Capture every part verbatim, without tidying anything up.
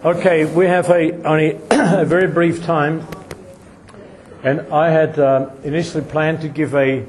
Okay, we have a, only a very brief time, and I had uh, initially planned to give a,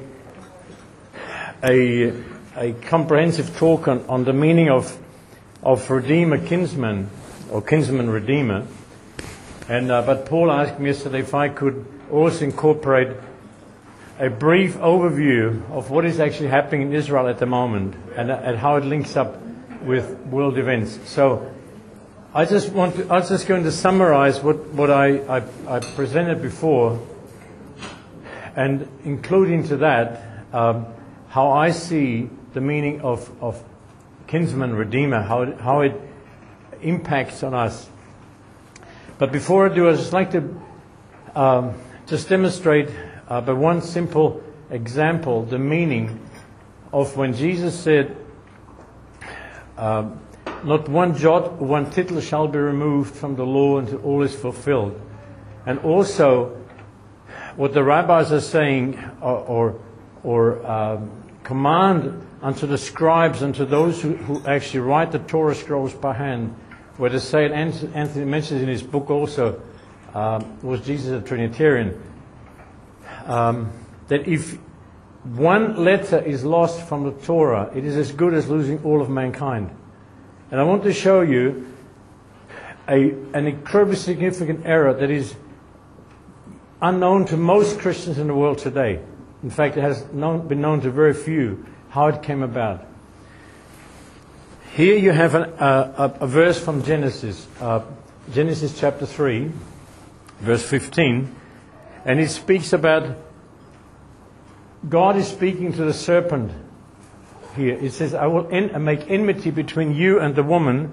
a, a comprehensive talk on, on the meaning of, of Redeemer Kinsman, or Kinsman Redeemer, and, uh, but Paul asked me yesterday if I could also incorporate a brief overview of what is actually happening in Israel at the moment and, and how it links up with world events. So I just want to, I was just going to summarize what, what I, I, I presented before, and including to that um, how I see the meaning of, of kinsman redeemer, how it, how it impacts on us. But before I do, I'd just like to um, just demonstrate uh, by one simple example the meaning of when Jesus said, uh, not one jot or one tittle shall be removed from the law until all is fulfilled. And also what the rabbis are saying, or, or, or um, command unto the scribes, unto those who, who actually write the Torah scrolls by hand, where they say, and Anthony mentions in his book also, um, was Jesus a Trinitarian, um, that if one letter is lost from the Torah, it is as good as losing all of mankind. And I want to show you a, an incredibly significant error that is unknown to most Christians in the world today. In fact, it has known, been known to very few how it came about. Here you have an, uh, a, a verse from Genesis, uh, Genesis chapter three, verse fifteen, and it speaks about God is speaking to the serpent. Here it says, I will en- make enmity between you and the woman.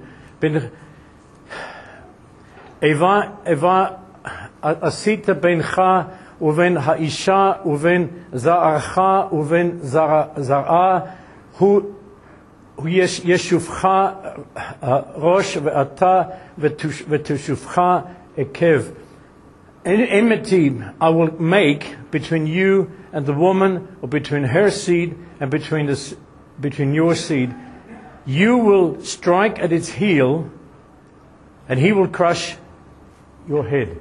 Eva Eva asita bencha uven haisha uven za'archa uven zara'a hu yeshufcha rosh ve'ata ve'tushufcha ekev. Enmity I will make between you and the woman, or between her seed and between the between your seed. You will strike at its heel, and he will crush your head.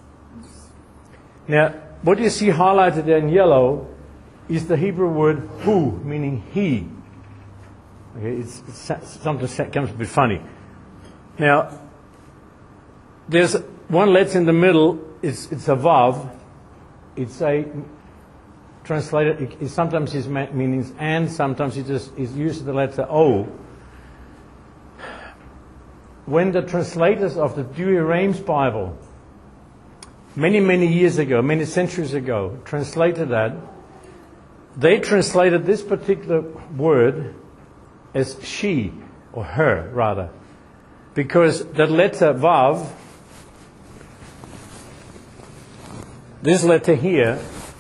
Now, what you see highlighted there in yellow is the Hebrew word hu, meaning he. Okay, it's, it's sometimes comes a bit funny. Now, there's one letter in the middle. It's it's a vav. It's a translated. It, it sometimes it means and, sometimes it just is used the letter O. When the translators of the Douay-Rheims Bible, many many years ago, many centuries ago, translated that, they translated this particular word as she, or her rather, because that letter vav, this letter here,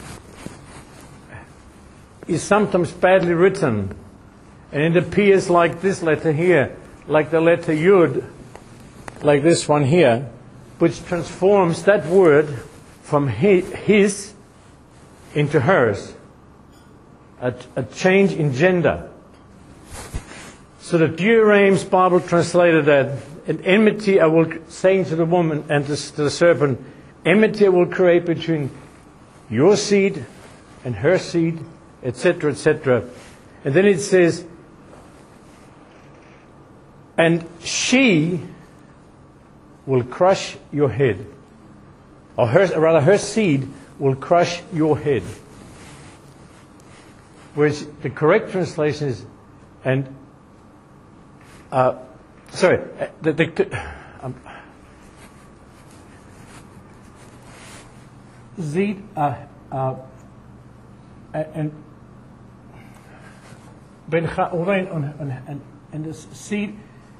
is sometimes badly written, and it appears like this letter here, like the letter Yud, like this one here, which transforms that word from his into hers, a, a change in gender. So the Douay-Rheims Bible translated that, and enmity I will, saying to the woman and to, to the serpent, enmity I will create between your seed and her seed, et cetera, et cetera. And then it says, and she will crush your head. Or her, rather, her seed will crush your head. Whereas the correct translation is, and, uh, sorry, the, the, um, Zid, uh, uh, and Bencha Uvein and and the seed,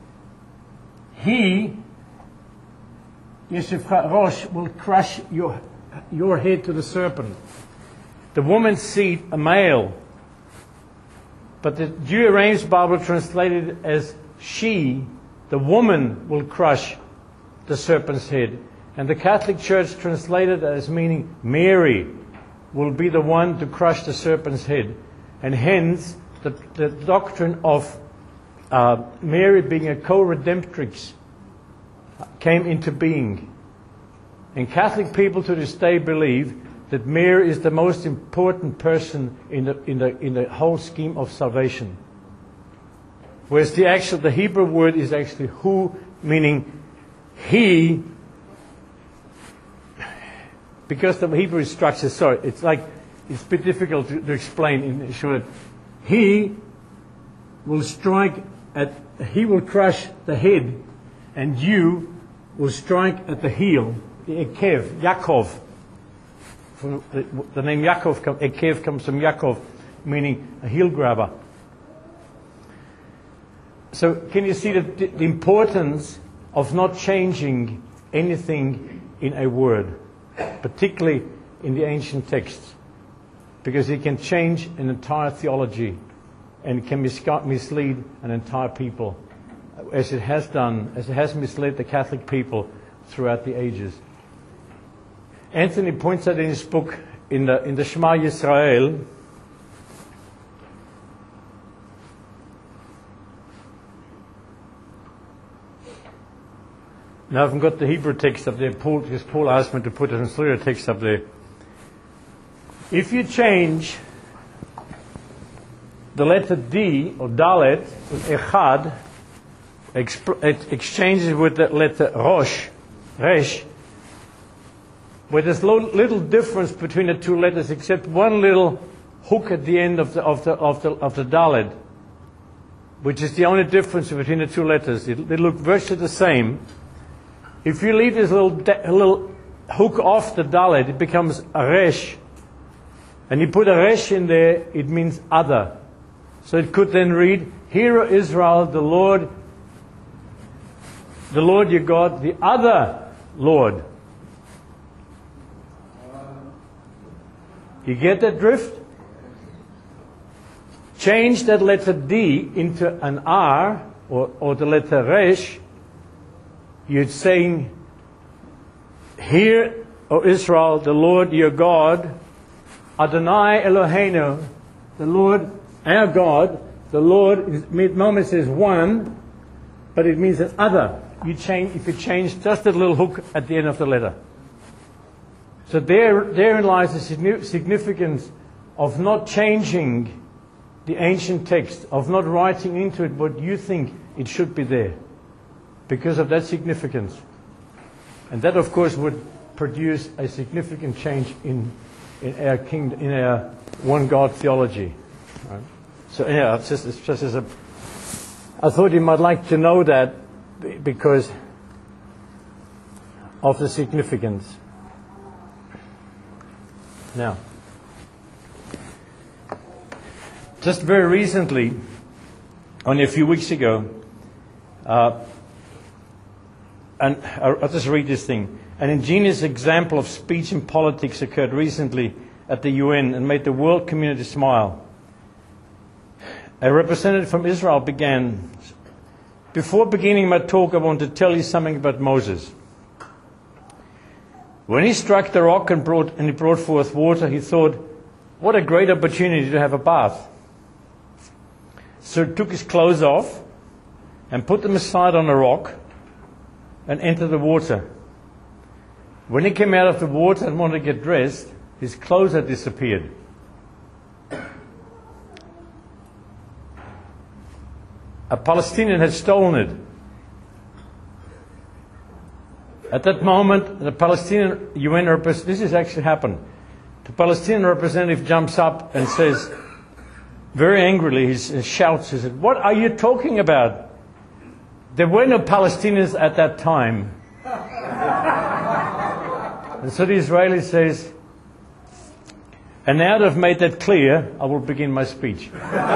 he Yeshufcha Rosh will crush your your head to the serpent. The woman's seed, a male, but the Douay-Rheims Bible translated it as she, the woman, will crush the serpent's head. And the Catholic Church translated it as meaning Mary will be the one to crush the serpent's head. And hence, the, the doctrine of uh, Mary being a co-redemptrix came into being. And Catholic people to this day believe that Mary is the most important person in the, in the, in the whole scheme of salvation. Whereas the actual, the Hebrew word is actually who, meaning he, because the Hebrew structure, sorry, it's like, it's a bit difficult to, to explain in short. He will strike at, he will crush the head, and you will strike at the heel, the Ekev, Yaakov. From the, the name Yaakov, Ekev comes from Yaakov, meaning a heel grabber. So can you see the, the importance of not changing anything in a word, particularly in the ancient texts? Because it can change an entire theology and can mislead an entire people, as it has done, as it has misled the Catholic people throughout the ages. Anthony points out in his book, in the, in the Shema Yisrael, now I haven't got the Hebrew text up there, Paul, because Paul asked me to put a translated text up there. If you change the letter D or Dalet with Echad, exp- it exchanges with the letter Rosh, Resh, where there's lo- little difference between the two letters except one little hook at the end of the of the of the of the Dalet, which is the only difference between the two letters. It, they look virtually the same. If you leave this little da- little hook off the Dalet, it becomes a Resh. And you put a Resh in there, it means other. So it could then read, Hear, O Israel, the Lord, the Lord your God, the other Lord. You get that drift? Change that letter D into an R, or, or the letter Resh. You're saying, Hear, O Israel, the Lord your God, Adonai Eloheinu, the Lord, our God. The Lord, moment says one, but it means an other. You change, if you change just that little hook at the end of the letter. So there, therein lies the significance of not changing the ancient text, of not writing into it what you think it should be there, because of that significance. And that, of course, would produce a significant change in in our kingdom, in our one God theology. Right? So yeah, it's just, it's just as a. I thought you might like to know that because of the significance. Now, just very recently, only a few weeks ago, uh, and I'll just read this thing. An ingenious example of speech in politics occurred recently at the U N and made the world community smile. A representative from Israel began, Before beginning my talk, I want to tell you something about Moses. When he struck the rock and, brought, and he brought forth water, he thought, what a great opportunity to have a bath. So he took his clothes off and put them aside on the rock and entered the water. When he came out of the water and wanted to get dressed, his clothes had disappeared. A Palestinian had stolen it. At that moment, the Palestinian U N representative, this has actually happened. The Palestinian representative jumps up and says, very angrily, he shouts, he said, what are you talking about? There were no Palestinians at that time. And so the Israeli says, and now that I've made that clear, I will begin my speech.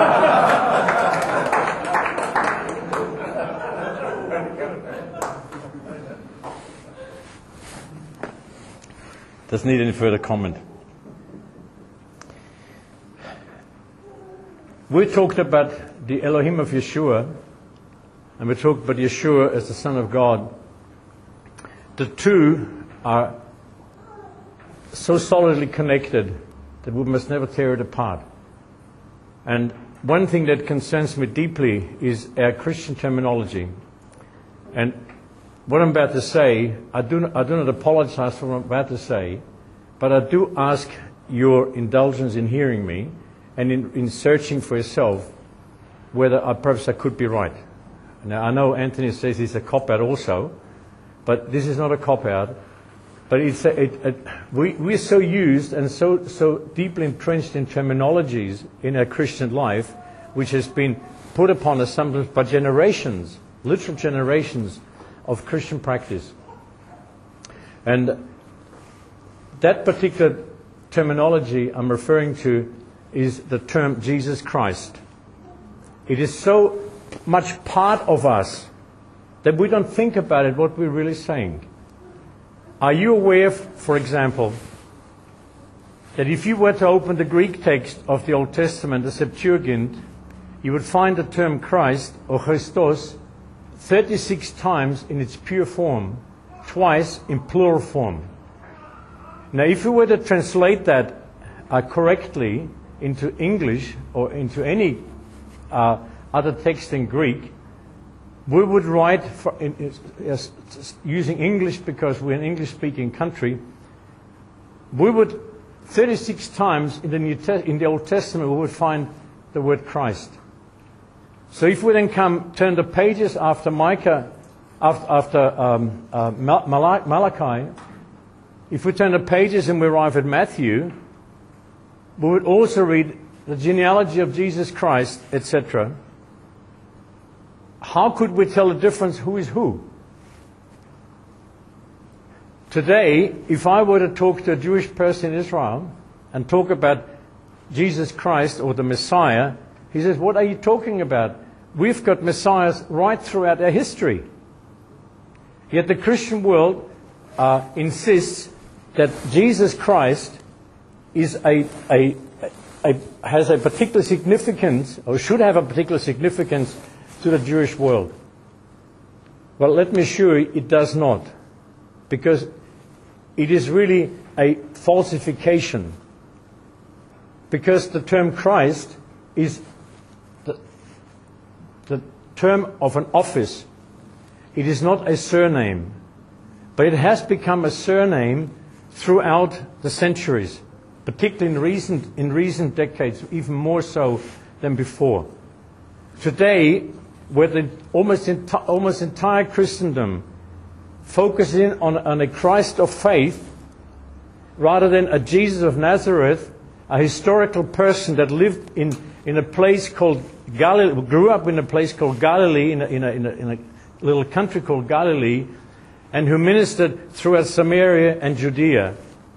Doesn't need any further comment. We talked about the Elohim of Yeshua, and we talked about Yeshua as the Son of God. The two are so solidly connected that we must never tear it apart. And one thing that concerns me deeply is our Christian terminology. And what I'm about to say, I do not, I do not apologize for what I'm about to say, but I do ask your indulgence in hearing me and in, in searching for yourself whether I, perhaps I could be right. Now, I know Anthony says it's a cop-out also, but this is not a cop-out. But it's a, it, it, we, we're so used and so, so deeply entrenched in terminologies in our Christian life, which has been put upon us sometimes by generations, literal generations of Christian practice. And that particular terminology I'm referring to is the term Jesus Christ. It is so much part of us that we don't think about it, what we're really saying. Are you aware, for example, that if you were to open the Greek text of the Old Testament, the Septuagint, you would find the term Christ or Christos thirty-six times in its pure form, twice in plural form. Now, if we were to translate that uh, correctly into English or into any uh, other text in Greek, we would write, for, in, in, uh, using English because we're an English-speaking country, we would, thirty-six times in the, New Te- in the Old Testament, we would find the word Christ. So if we then come, turn the pages after Micah, after, after um, uh, Mal- Malachi, if we turn the pages and we arrive at Matthew, we would also read the genealogy of Jesus Christ, et cetera. How could we tell the difference who is who? Today, if I were to talk to a Jewish person in Israel and talk about Jesus Christ or the Messiah, he says, what are you talking about? We've got Messiahs right throughout our history. Yet the Christian world uh, insists that Jesus Christ is a, a, a, has a particular significance, or should have a particular significance to the Jewish world. Well, let me assure you, it does not. Because it is really a falsification. Because the term Christ is the, the term of an office. It is not a surname. But it has become a surname throughout the centuries, particularly in recent, in recent decades, even more so than before. Today, where the almost, enti- almost entire Christendom focuses in on, on a Christ of faith rather than a Jesus of Nazareth, a historical person that lived in, in a place called Galilee, grew up in a place called Galilee, in a, in, a, in, a, in a little country called Galilee, and who ministered throughout Samaria and Judea.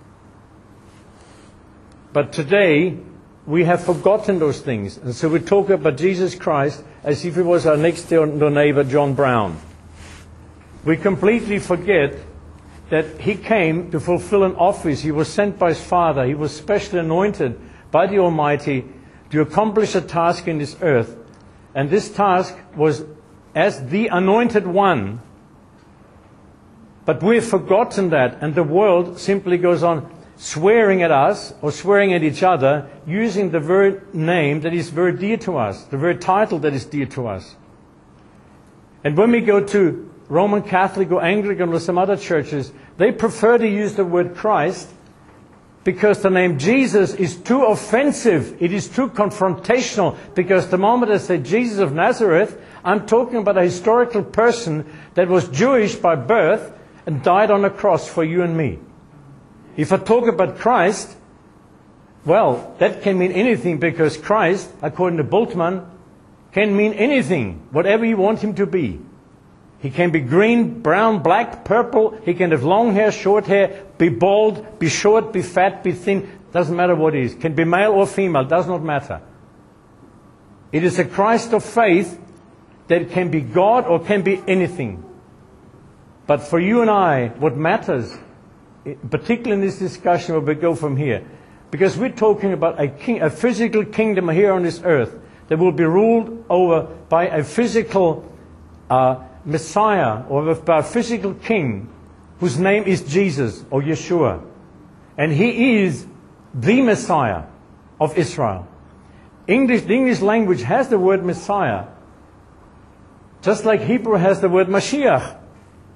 But today, we have forgotten those things. And so we talk about Jesus Christ as if he was our next door neighbor, John Brown. We completely forget that he came to fulfill an office. He was sent by his Father. He was specially anointed by the Almighty to accomplish a task in this earth. And this task was as the anointed one. But we've forgotten that, and the world simply goes on swearing at us or swearing at each other using the very name that is very dear to us, the very title that is dear to us. And when we go to Roman Catholic or Anglican or some other churches, they prefer to use the word Christ because the name Jesus is too offensive. It is too confrontational, because the moment I say Jesus of Nazareth, I'm talking about a historical person that was Jewish by birth and died on a cross for you and me. If I talk about Christ, well, that can mean anything, because Christ, according to Bultmann, can mean anything, whatever you want him to be. He can be green, brown, black, purple. He can have long hair, short hair, be bald, be short, be fat, be thin. Doesn't matter what he is. Can be male or female. Does not matter. It is a Christ of faith that can be God or can be anything. But for you and I, what matters, particularly in this discussion where we go from here, because we're talking about a king, a physical kingdom here on this earth that will be ruled over by a physical uh, Messiah, or by a physical king whose name is Jesus or Yeshua. And he is the Messiah of Israel. English, the English language has the word Messiah, just like Hebrew has the word Mashiach.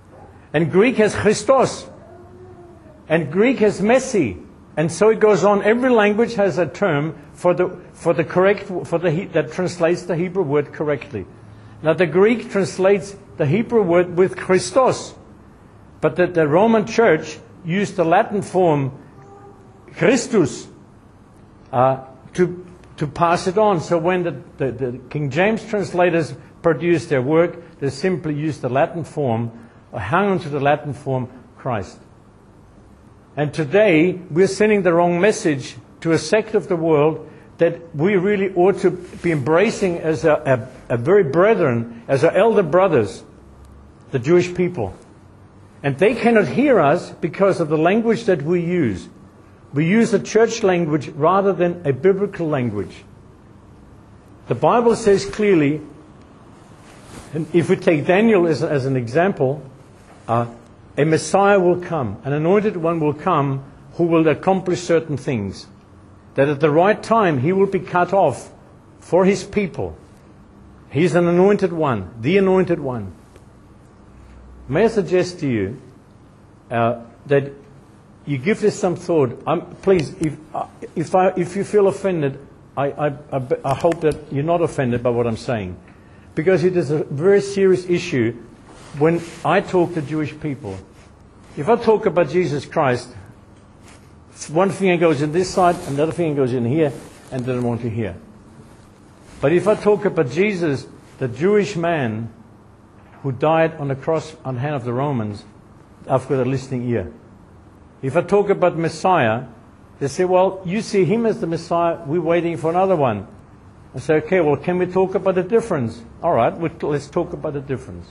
And Greek has Christos. And Greek has Messi. And so it goes on. Every language has a term for the for the correct for the that translates the Hebrew word correctly. Now the Greek translates the Hebrew word with Christos, but the, the Roman Church used the Latin form Christus uh, to to pass it on. So when the, the, the King James translators produced their work, they simply used the Latin form, or hung on to the Latin form Christ. And today, we're sending the wrong message to a sect of the world that we really ought to be embracing as a, a, a very brethren, as our elder brothers, the Jewish people. And they cannot hear us because of the language that we use. We use a church language rather than a biblical language. The Bible says clearly, and if we take Daniel as, as an example, uh, a Messiah will come, an anointed one will come who will accomplish certain things. That at the right time he will be cut off for his people. He's an anointed one, the anointed one. May I suggest to you uh, that you give this some thought. Um, please, if, uh, if, I, if you feel offended, I, I, I, I hope that you're not offended by what I'm saying. Because it is a very serious issue when I talk to Jewish people. If I talk about Jesus Christ, one finger goes in this side, and the other finger goes in here, and they don't want to hear. But if I talk about Jesus, the Jewish man who died on the cross on the hand of the Romans, I've got a listening ear. If I talk about Messiah, they say, well, you see him as the Messiah, we're waiting for another one. I say, okay, well, can we talk about the difference? All right, let's talk about the difference.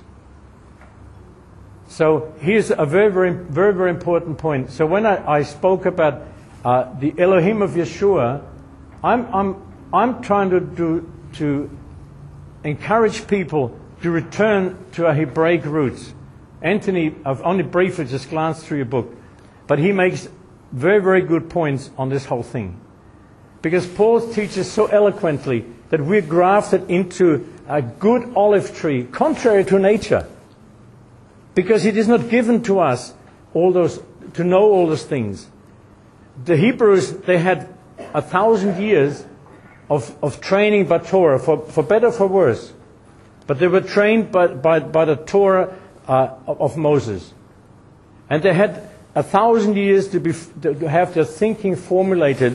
So here's a very, very, very, very important point. So when I, I spoke about uh, the Elohim of Yeshua, I'm, I'm, I'm trying to, do, to encourage people to return to our Hebraic roots. Anthony, I've only briefly just glanced through your book, but he makes very, very good points on this whole thing. Because Paul teaches so eloquently that we're grafted into a good olive tree, contrary to nature. Because it is not given to us all those to know all those things. The Hebrews, they had a thousand years of, of training by Torah, for, for better or for worse. But they were trained by, by, by the Torah uh, of Moses. And they had a thousand years to, be, to have their thinking formulated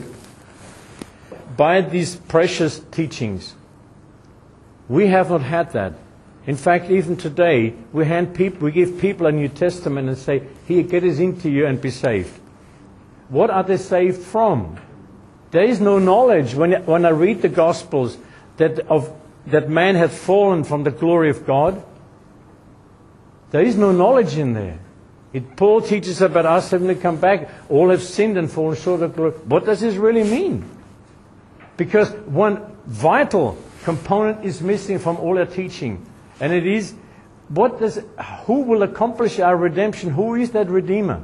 by these precious teachings. We have not had that. In fact, even today, we hand people, we give people a New Testament and say, here, get this into you and be saved. What are they saved from? There is no knowledge when, when I read the Gospels that, of, that man had fallen from the glory of God. There is no knowledge in there. It, Paul teaches about us having to come back. All have sinned and fallen short of glory. What does this really mean? Because one vital component is missing from all our teaching. And it is, what does, who will accomplish our redemption? Who is that Redeemer?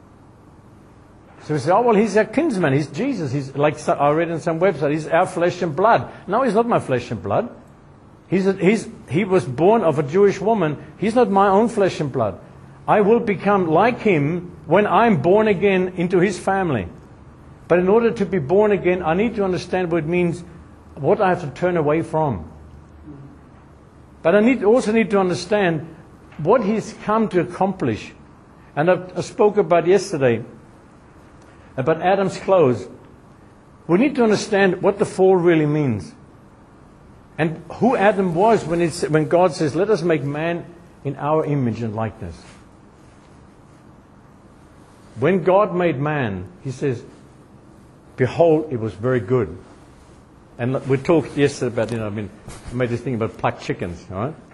So we say, oh, well, he's our kinsman. He's Jesus. He's like I read on some website. He's our flesh and blood. No, he's not my flesh and blood. He's, a, he's he was born of a Jewish woman. He's not my own flesh and blood. I will become like him when I'm born again into his family. But in order to be born again, I need to understand what it means, what I have to turn away from. But I need, also need to understand what he's come to accomplish. And I, I spoke about yesterday, about Adam's clothes. We need to understand what the fall really means. And who Adam was when, it's, when God says, let us make man in our image and likeness. When God made man, he says, behold, it was very good. And we talked yesterday about, you know, I mean, I made this thing about plucked chickens, all right?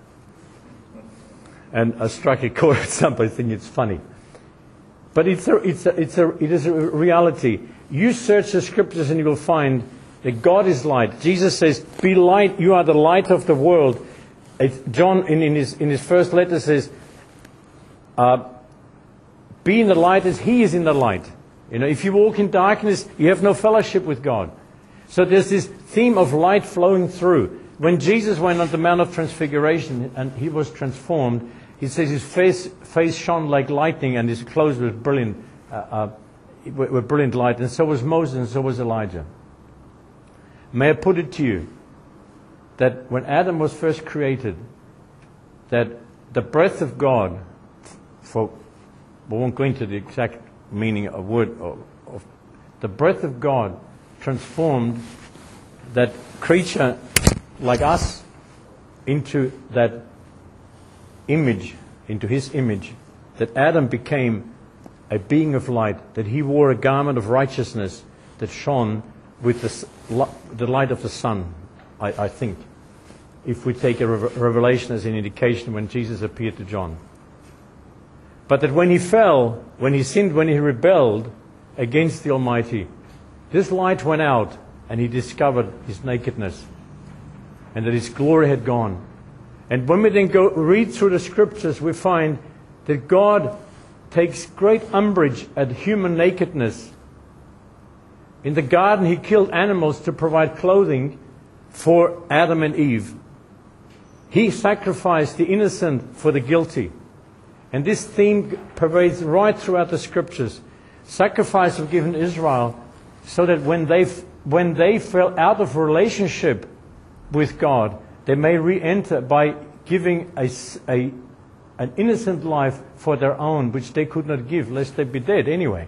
And I struck a chord with somebody thinking it's funny. But it's a, it's a, it's a, it is a reality. You search the scriptures and you will find that God is light. Jesus says, be light, you are the light of the world. It's John in, in, his, in his first letter says, uh, be in the light as he is in the light. You know, if you walk in darkness, you have no fellowship with God. So there's this theme of light flowing through. When Jesus went on the Mount of Transfiguration and he was transformed, he says his face, face shone like lightning and his clothes were brilliant, uh, uh, were, were brilliant light, and so was Moses and so was Elijah. May I put it to you that when Adam was first created, that the breath of God, for we won't go into the exact meaning of word, of, of the breath of God transformed that creature like us into that image, into his image, that Adam became a being of light, that he wore a garment of righteousness that shone with the, the light of the sun, I, I think, if we take a revelation as an indication when Jesus appeared to John. But that when he fell, when he sinned, when he rebelled against the Almighty, this light went out and he discovered his nakedness and that his glory had gone. And when we then go read through the scriptures, we find that God takes great umbrage at human nakedness. In the garden, he killed animals to provide clothing for Adam and Eve. He sacrificed the innocent for the guilty. And this theme pervades right throughout the scriptures. Sacrifice was given to Israel so that when they, when they fell out of relationship with God, they may re-enter by giving a, a, an innocent life for their own, which they could not give, lest they be dead anyway.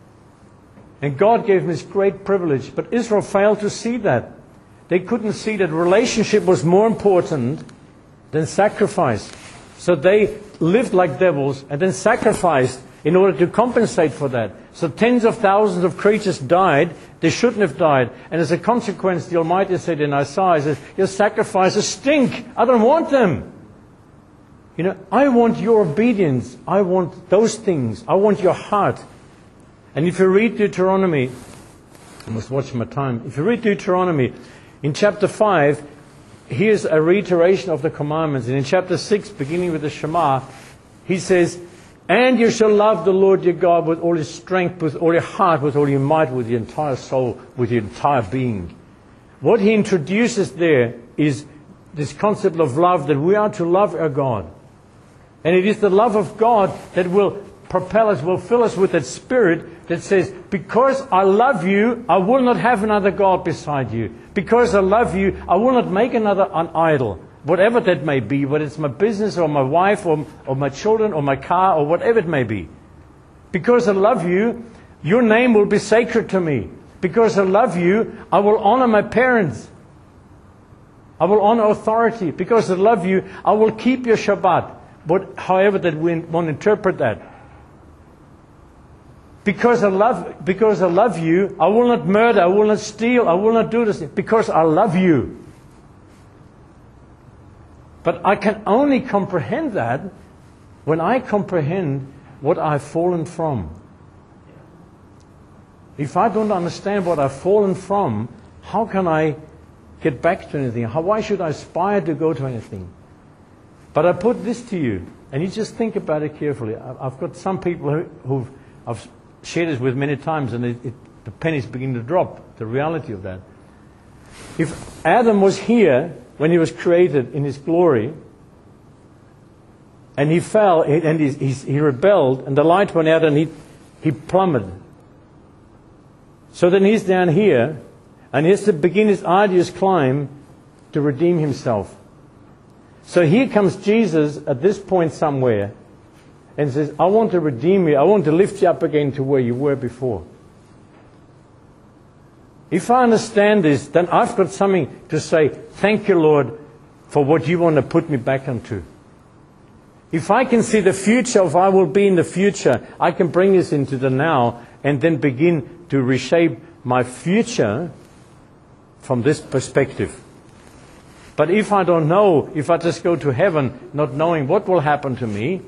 And God gave them this great privilege, but Israel failed to see that. They couldn't see that relationship was more important than sacrifice. So they lived like devils and then sacrificed in order to compensate for that. So tens of thousands of creatures died. They shouldn't have died. And as a consequence, the Almighty said in Isaiah, says, your sacrifices stink. I don't want them. You know, I want your obedience. I want those things. I want your heart. And if you read Deuteronomy, I must watch my time. If you read Deuteronomy, in chapter five, here's a reiteration of the commandments. And in chapter six, beginning with the Shema, he says, and you shall love the Lord your God with all your strength, with all your heart, with all your might, with your entire soul, with your entire being. What he introduces there is this concept of love, that we are to love our God. And it is the love of God that will propel us, will fill us with that spirit that says, because I love you, I will not have another God beside you. Because I love you, I will not make another an idol. Whatever that may be, whether it's my business or my wife or, or my children or my car or whatever it may be. Because I love you, your name will be sacred to me. Because I love you, I will honor my parents. I will honor authority. Because I love you, I will keep your Shabbat. But however that we want to interpret that. Because I love, because I love you, I will not murder, I will not steal, I will not do this. Because I love you. But I can only comprehend that when I comprehend what I've fallen from. If I don't understand what I've fallen from, how can I get back to anything? How, why should I aspire to go to anything? But I put this to you, and you just think about it carefully. I've got some people who, who've I've shared this with many times, and it, it, the pennies begin to drop, the reality of that. If Adam was here when he was created in his glory, and he fell, and he, he, he rebelled, and the light went out, and he, he plummeted. So then he's down here, and he has to begin his arduous climb to redeem himself. So here comes Jesus at this point somewhere, and says, I want to redeem you. I want to lift you up again to where you were before. If I understand this, then I've got something to say, thank you, Lord, for what you want to put me back onto. If I can see the future of I will be in the future, I can bring this into the now and then begin to reshape my future from this perspective. But if I don't know, if I just go to heaven not knowing what will happen to me,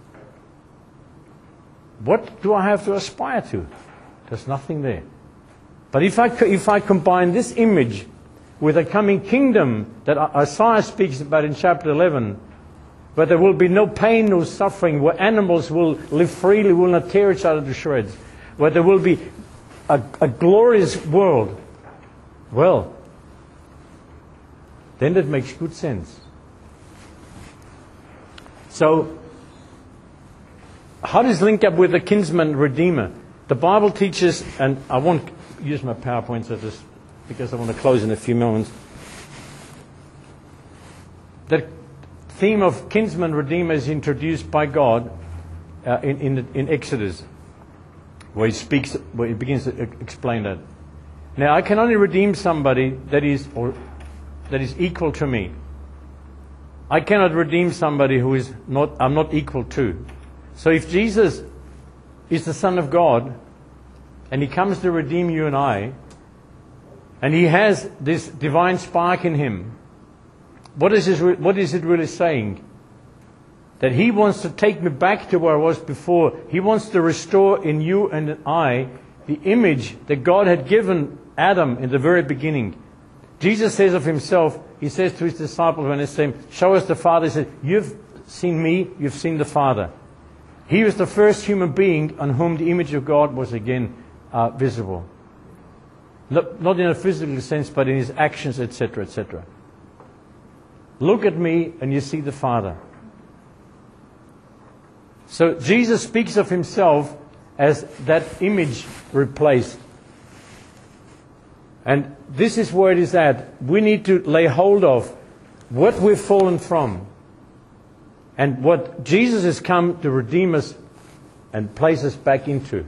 what do I have to aspire to? There's nothing there. But if I, if I combine this image with a coming kingdom that Isaiah speaks about in chapter eleven, where there will be no pain, no suffering, where animals will live freely, will not tear each other to shreds, where there will be a, a glorious world, well, then that makes good sense. So, how does it link up with the kinsman redeemer? The Bible teaches, and I won't use my PowerPoints at this because I want to close in a few moments. The theme of kinsman redeemer is introduced by God uh, in, in, in Exodus, where he speaks, where he begins to explain that. Now, I can only redeem somebody that is, or that is equal to me. I cannot redeem somebody who is not, I'm not equal to. So if Jesus is the Son of God, and He comes to redeem you and I, and He has this divine spark in Him, what is, his, what is it really saying? That He wants to take me back to where I was before. He wants to restore in you and I the image that God had given Adam in the very beginning. Jesus says of Himself, He says to His disciples when they say, show us the Father, He says, you've seen me, you've seen the Father. He was the first human being on whom the image of God was again uh, visible. Not, not in a physical sense, but in His actions, et cetera, et cetera. Look at me and you see the Father. So Jesus speaks of Himself as that image replaced. And this is where it is at. We need to lay hold of what we've fallen from. And what Jesus has come to redeem us and place us back into.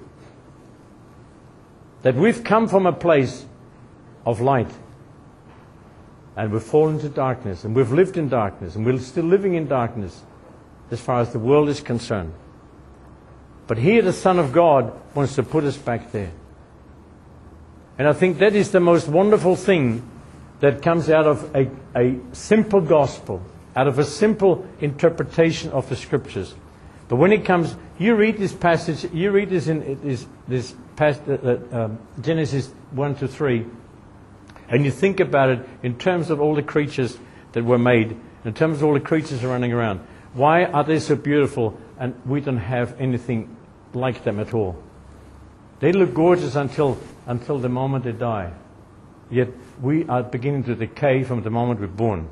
That we've come from a place of light. And we've fallen into darkness. And we've lived in darkness. And we're still living in darkness as far as the world is concerned. But here the Son of God wants to put us back there. And I think that is the most wonderful thing that comes out of a, a simple gospel. Out of a simple interpretation of the Scriptures. But when it comes, you read this passage, you read this in this, this past, uh, uh, Genesis one to three, and you think about it in terms of all the creatures that were made, in terms of all the creatures running around. Why are they so beautiful and we don't have anything like them at all? They look gorgeous until, until the moment they die. Yet we are beginning to decay from the moment we're born.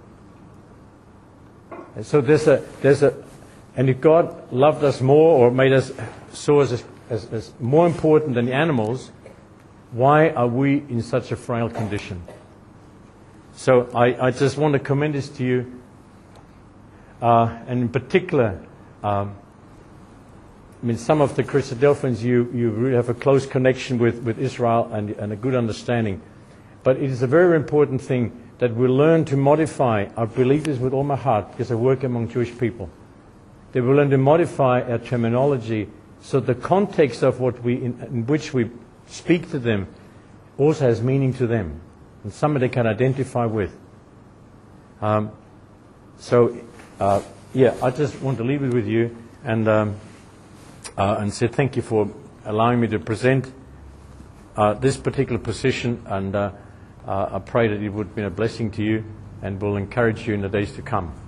So there's a, there's a, and if God loved us more or made us, saw us as, as, as more important than the animals, why are we in such a frail condition? So I, I just want to commend this to you, uh, and in particular, um, I mean, some of the Christadelphians, you, you really have a close connection with, with Israel and, and a good understanding. But it is a very important thing that we learn to modify. I believe this with all my heart because I work among Jewish people. That we learn to modify our terminology so the context of what we in, in which we speak to them also has meaning to them and something they can identify with. Um, so, uh, yeah, I just want to leave it with you and um, uh, and say thank you for allowing me to present uh, this particular position and. Uh, Uh, I pray that it would be a blessing to you and will encourage you in the days to come.